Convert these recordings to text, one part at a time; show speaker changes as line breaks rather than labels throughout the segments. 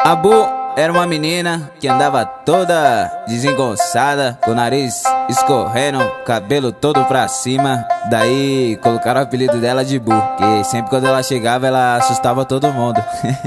A Bu era uma menina que andava toda desengonçada, com o nariz escorrendo, cabelo todo pra cima. Daí colocaram o apelido dela de Bu, que sempre quando ela chegava ela assustava todo mundo.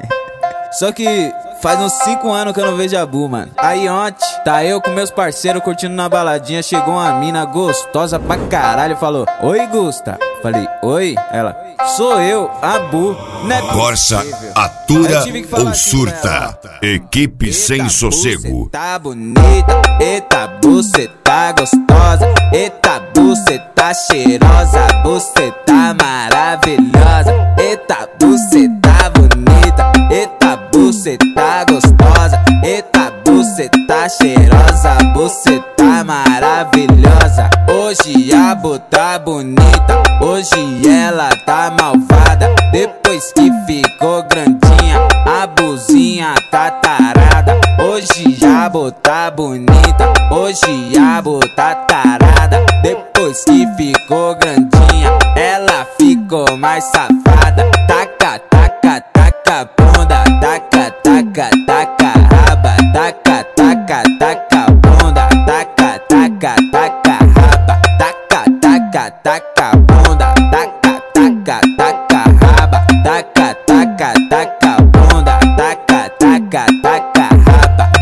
Só que faz uns 5 anos que eu não vejo a Bu, mano. Aí ontem, tá eu com meus parceiros curtindo na baladinha. Chegou uma mina gostosa pra caralho, falou: "Oi, Gusta." Falei: "Oi?" Ela: "Sou eu, a Bu."
Corsa, atura ou surta? Equipe sem sossego.
Cê tá bonita, eita Bu, cê tá gostosa. Eita Bu, cê tá cheirosa. Bu, cê tá maravilhosa. Eita Bu, cê tá bonita. Eita Bu, cê tá gostosa. Eita Bu, cê tá cheirosa. Bu, cê tá maravilhosa. Hoje a Bu tá bonita. Hoje ela tá malvada. Depois que ficou grandinha, a Buzinha tá tarada. Hoje a Bu tá bonita. Hoje a Bu tá tarada. Depois que ficou grandinha, ela ficou mais safada. Taca, taca, taca bunda. Taca, taca, taca raba. Taca, taca, taca bunda. Taca, taca, taca raba. Taca, taca, taca bunda. Taca, taca, taca raba. Taca, taca, taca bunda. Taca, taca, taca raba.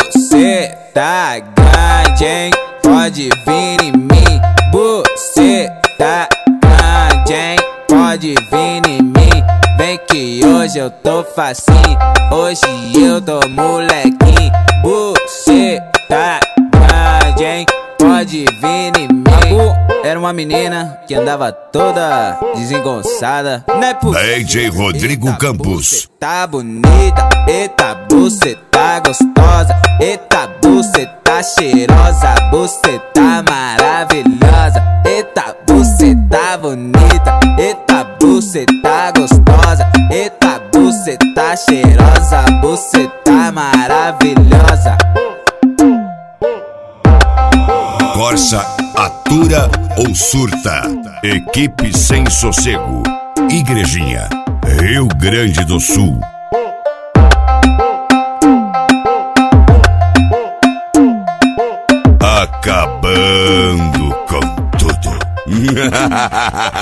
Você tá grande, hein? Pode vir em mim. Você tá grande, hein? Pode vir em mim. Vem que hoje eu tô facinho. Hoje eu tô molequinho. Você tá grande, hein? Pode vir em mim. A Bu era uma menina que andava toda desengonçada. Não é possível.
DJ Rodrigo Campos.
Cê tá bonita, eita Bu, cê tá gostosa. Eita Bu, cê tá cheirosa. Bu, cê tá maravilhosa. Eita Bu, cê tá bonita. Eita Bu, cê tá gostosa. Eita Bu, cê tá cheirosa. Bu, cê tá maravilhosa.
Corsa, atura ou surta? Equipe sem sossego. Igrejinha, Rio Grande do Sul. Acabando com tudo.